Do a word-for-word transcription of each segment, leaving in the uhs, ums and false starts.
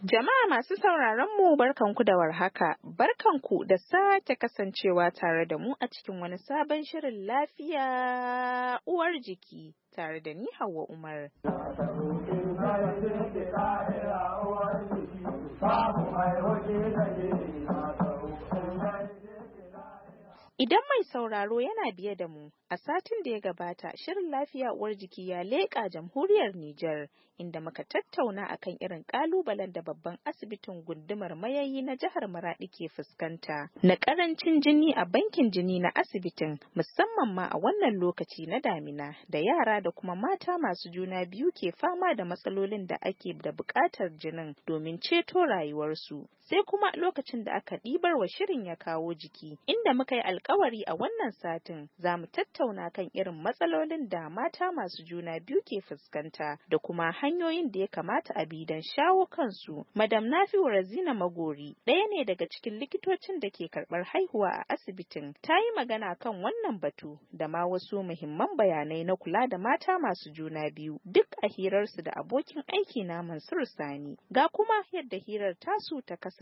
Jama'a masu sauraron mu barkanku da warhaka, barkanku da sake kasancewa tare da mu a cikin wani sabon shirin lafiya uwar jiki tare da ni Hauwa Umar. Idan mai sauraro yana biye da mu, a satin da ya gabata, shirin lafiya uwar jiki ya leƙa jamhuriyar Nijar, inda muka tattauna akan irin ƙalubalen da babban asibitin gundumar Mayayi na jihar Maradi ke fuskanta, na ƙarancin jini a bankin jini na asibitin, musamman ma a wannan lokaci na damina, da yara da kuma mata masu juna biyu ke fama da matsalolin da ake da buƙatar jinin domin ceto rayuwarsu. Sai kuma lokacin da aka ɗibar wa shirin ya kawo jiki, inda muka yi alkawari a wannan satin za mu tattauna kan irin matsalolin da mata masu juna biyu ke fuskanta da kuma hanyoyin da ya kamata a bi don shawo kansu. Madam Nafi'u Razina Magori, ɗaya ne daga cikin likitocin da ke karɓar haihuwa a asibitin, ta yi magana kan wannan batu da ma wasu muhimman bayanai na kula da mata masu juna biyu, duk a hirarsu da abokin aiki na Mansur Sani. Ga kuma yadda hirar tasu ta kasance.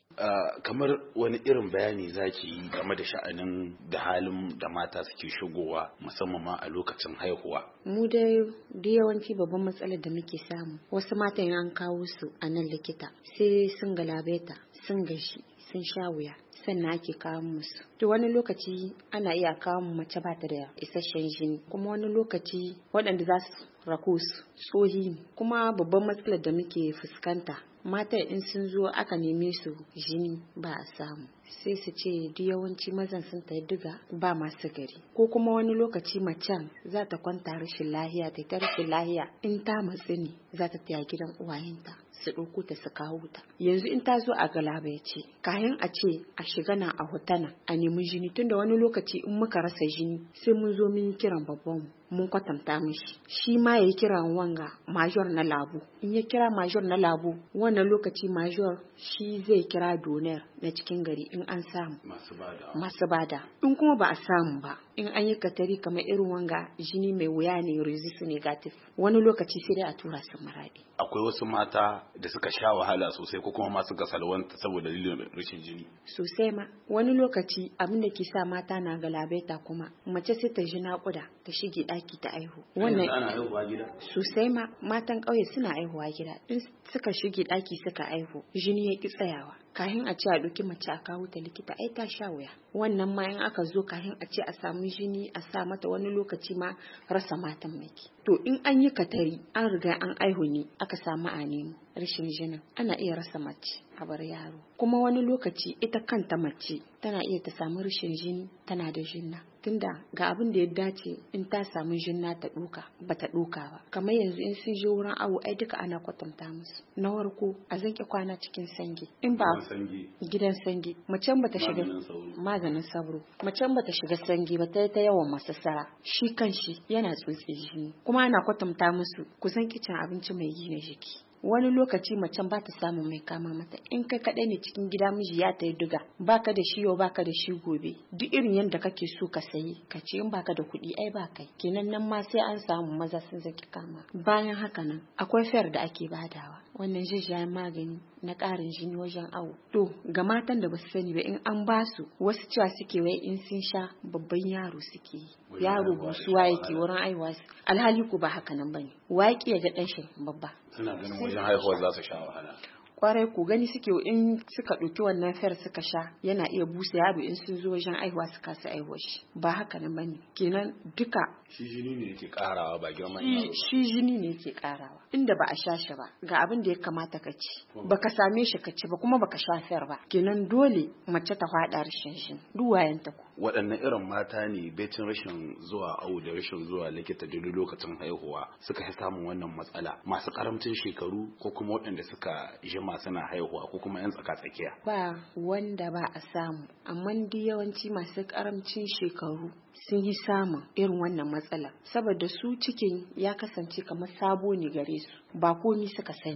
Uh, kamar wani irin bayani zaki yi game da sha'anin da halin da mata suke shigowa musamman ma a lokacin haihuwa? Mu dai da yawanci babban matsalar da muke samu, wasu matan an kawo su a nan likita sai sun galabaita, sun gashi, sun sha wuya, sannan ake kawo musu. To wani lokaci ana iya kawo mace ba ta da isasshen jini, kuma wani lokaci waɗanda za su rako su tsohi ne. Kuma babban matsalar da muke fuskanta, mata in sun zo aka neme su jini ba a samu, sai su ce duk yawanci mazan sun ta diga ba masu gari, ko kuma wani lokaci macen za ta kwanta rashin lahiya, ta ta rashin lahiya in ta matsi ne za ta taya gidan uwayenta su ɗauko ta su kawo ta. Yanzu in ta zo a galabaice, kayan a ce a shiga na a hotana a nemi jini, tunda wani lokaci in muka rasa jini sai mun zo mun kiran babban mun kwatanta mishi, shi ma ya kiran wanga major na labu. In ya kira major na labu, wannan lokaci major shi zai kira donor na cikin gari in an samu masu bada. In kuma ba a samu ba, in an yi katari kamar irin wanga jini mai wuya ne, resist negative, wani lokaci sai dai a tura su Maradi. Akwai wasu mata da suka sha wahala sosai ko kuma masu salwanta saboda dalilin rashin jini sosai ma. Wani lokaci abin da ke sa mata na galabaita, kuma mace sai ta ji naƙuda ta shige ɗaki ta aihu. Wannan ana aihuwa gida sosai ma, matan ƙauye suna aihuwa gida, in suka shige ɗaki suka aihu jini ya ki tsayawa, kahin a ce a ɗauki mace a kawo ta likita ai ta sha wuya. Wannan ma in aka zo kahin a ce a samu jini a sa mata, wani lokaci ma rasa matan maki. To in an yi katari an riga an aihu ne aka samu a nemo rashin jinin, ana iya rasa mace a bar yaro. Kuma wani lokaci ita kanta mace tana iya ta samu rashin jini tana da jinna, tunda ga abin da ya dace in ta samu jinna ta ɗuka ba ta ɗuka ba. Kamar yanzu in sun je wurin awo ai duka ana kwatanta musu. Na farko a zanke kwana cikin sange, in ba gidan sange, macen ba ta shiga maganin sauro, macen ba ta shiga sange ba ta ta yawan masassara, shi kan shi yana tsotse jini. Kuma ana kwatanta musu ku san kicin abinci mai gina jiki. Wani lokaci macen ba ta samun mai kama mata, in kai kaɗai ne cikin gida miji ya ta yi duga, baka da shi yau baka da shi gobe, duk irin yadda kake so ka sayi ka ce, in baka da kuɗi ai ba kai, kenan nan ma sai an samu maza sun zaki kama. Bayan haka nan akwai fayar da ake badawa, wannan jijiyayen magani na ƙarin jini wajen awo. To ga matan da basu sani ba, in an basu, wasu cewa suke wai in sun sha babban yaro suke yi, yaro busuwa yake wurin aiwa, alhali ku ba haka nan bane. Waƙi ya ga ɗan shi babba, suna ganin wajen haihuwa za su sha wahala. Kwarai ku gani suke in suka ɗauki wannan fayar suka sha yana iya busa yaro in sun zo wajen aihuwa su kasa aihuwa shi. Ba haka nan bane, kenan duka shi jini ne yake karawa ba girman yaro. Shi jini ne yake karawa, inda ba a sha shi ba ga abin da ya kamata ka ci, baka same shi ka ci ba, kuma baka sha fayar ba, kenan dole mace ta faɗa rashin jini duk wayanta ku. Waɗanne irin mata ne becin rashin zuwa awo da rashin zuwa likita duk lokacin haihuwa suka fi samun wannan matsala? Masu karamcin shekaru ko kuma waɗanda suka jima suna haihuwa ko kuma yan tsaka tsakiya? Ba wanda ba a samu, amma duk yawanci masu karamcin shekaru sun yi samun irin wannan matsala, saboda su cikin ya kasance kamar sabo ne gare su, ba komi suka sani ba.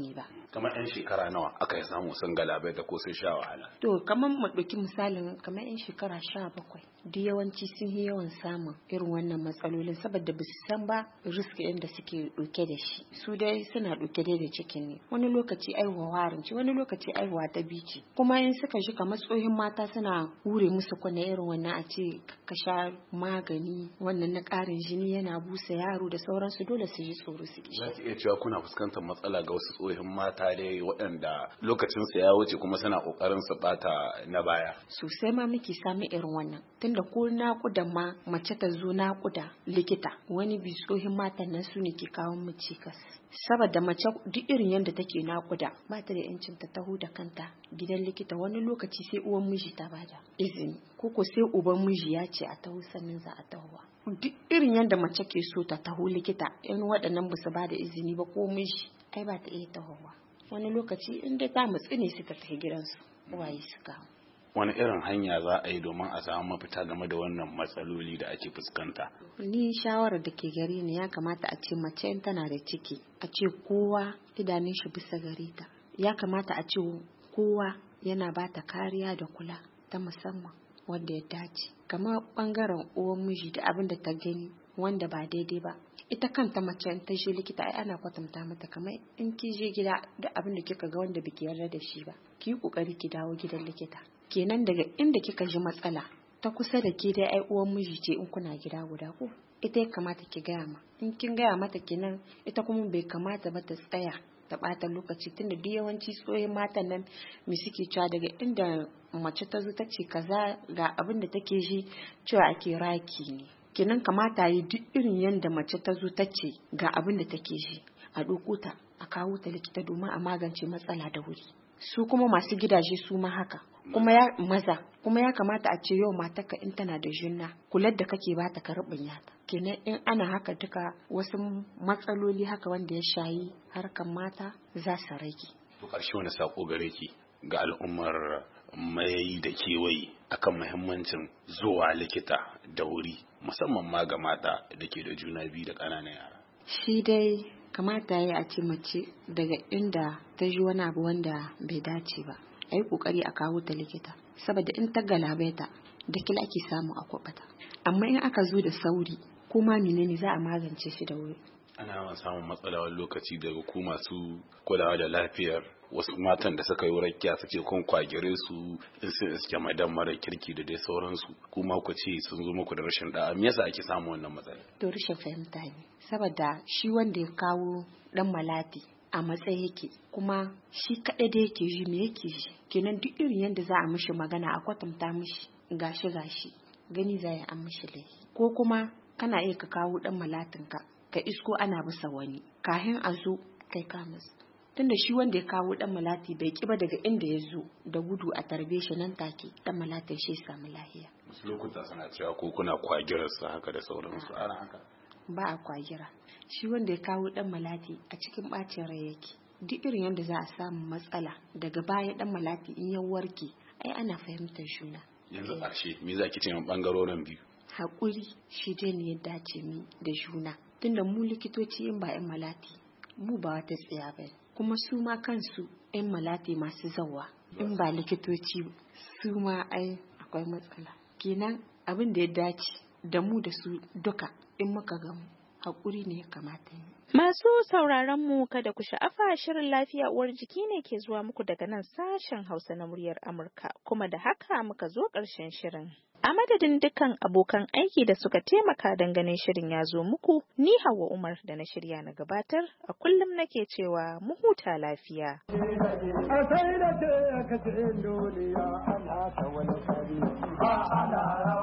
kamar yan shekara nawa aka yi samu sun galabai da ko sun sha wahala? To kamar mu ɗauki misalin kamar yan shekara sha bakwai duk yawanci sun yi yawan samun irin wannan matsalolin saboda ba su san ba risk ɗin da suke ɗauke da shi. Su dai suna ɗauke dai da cikin ne, wani lokaci aihuwa warin ce, wani lokaci aihuwa ta bici, kuma in suka ji kamar tsohin mata suna hure musu kwana irin wannan a ce ka sha magani wannan na ƙarin jini yana busa yaro da sauransu, dole su yi tsoro su ki. Za ki iya cewa kuna fuskantar matsala ga wasu tsohin mata dai waɗanda lokacin su ya wuce kuma suna ƙoƙarin su ɓata na baya? Sosai ma muke samun irin wannan, tunda ko naƙuda ma mace ta zo naƙuda likita wani bi tsohin matan nan su ne ke kawo mu cikas. Saboda mace duk irin yadda take naƙuda ba ta da yancin ta taho da kanta gidan likita, wani lokaci sai uwan miji ta bada izini ko ko sai uban miji ya ce a taho sannan za a tahowa. Duk irin yadda mace ke so ta taho likita in waɗannan ba su bada izini ba ko miji ai ba ta iya tahowa. Wani lokaci in dai ta mutsi ne suka tafi gidansu uwaye su kawo. Wani irin hanya za a yi domin a samu mafita game da wannan matsaloli da ake fuskanta? Ni shawarar da ke gare ni ya kamata a ce mace in tana da ciki a ce kowa idanun shi bisa gare ta, ya kamata a ce kowa yana ba ta kariya da kula ta musamman wanda ya dace, kamar bangaren uwan miji da abin da ta gani wanda ba daidai ba. Ita kanta mace in ta je likita ai ana kwatanta mata kamar in ki je gida da abin da kika ga wanda biki yarda da shi ba ki yi kokari ki dawo gidan likita. Kenan daga inda kika ji matsala ta kusa da ke dai ai uwan miji ce in kuna gida guda ko ita ya kamata ki gaya ma, in kin gaya mata kenan ita kuma bai kamata ba ta tsaya ta ɓata lokaci, tunda duk yawanci tsohon matan nan me suke cewa daga inda mace ta zo ta ce kaza ga abin da take ji cewa ake raki ne. Kenan kamata yi duk irin yadda mace ta zo ta ce ga abin da take ji a ɗauko ta a kawo ta likita domin a magance matsala da wuri. Su kuma masu gidaje su ma haka, kuma ya maza kuma ya kamata a ce yau matarka in tana da junna kular da kake bata ka rubunya ta. Kenan in ana haka duka wasu matsaloli haka wanda ya shayi harkan mata za su rage. To ƙarshe wani sako gare ki ga al'ummar mai da kewaye akan muhimmancin zuwa likita da wuri musamman ma ga mata da ke da juna biyu da ƙananan yara? Shi dai kamata ya a ce mace daga inda ta ji wani abu wanda bai dace ba a yi kokari a kawo ta likita, saboda in ta galabaita da kila ake samu a kwabata, amma in aka zo da sauri ko ma menene za a magance shi da wuri. Ana yawan samun matsala wani lokaci daga ku masu kulawa da lafiyar wasu matan da suka yi rakiya su ce kun kwagire su in sun iske madan mara kirki da dai sauransu, kuma ku ce sun zo muku da rashin da'a. Me yasa ake samu wannan matsala? To rashin fahimta ne, saboda shi wanda ya kawo dan malati a matsayi yake kuma shi kaɗai da yake ji me yake ji, kenan duk irin yadda za a mishi magana a kwatanta mishi gashi gashi gani za ya an mishi laifi. Ko kuma kana iya ka kawo dan malatin ka ka isko ana bisa wani kahin a zo kai ka musu, tunda shi wanda ya kawo dan malati bai kiba daga inda ya zo da gudu a tarbe shi nan take dan malatin shi samu lahiya. Wasu lokuta suna cewa ko kuna kwagirar su haka da sauransu, ana haka? Ba a kwagira, shi wanda ya kawo dan malati a cikin bacin rai yake. Duk irin yadda za a samu matsala daga baya dan malati in ya warke ai ana fahimtar juna. Yanzu ƙarshe me za ki ce bangarorin biyu? Haƙuri shi dai ne ya dace mi da juna, tunda mu likitoci in ba 'yan malati mu ba wata tsaya ba, kuma su ma kansu 'yan malati masu zawa in ba likitoci su ma ai akwai matsala. Kenan abin da ya dace da mu da su duka in muka gamu haƙuri ne ya kamata yi. Masu sauraron mu kada ku sha'afa, shirin lafiya uwar jiki ne ke zuwa muku daga nan sashen Hausa na muryar Amurka, kuma da haka muka zo ƙarshen shirin. A madadin dukkan abokan aiki da suka taimaka don ganin shirin ya zo muku, ni Hauwa Umar da na shirya na gabatar a kullum nake cewa mu huta lafiya. A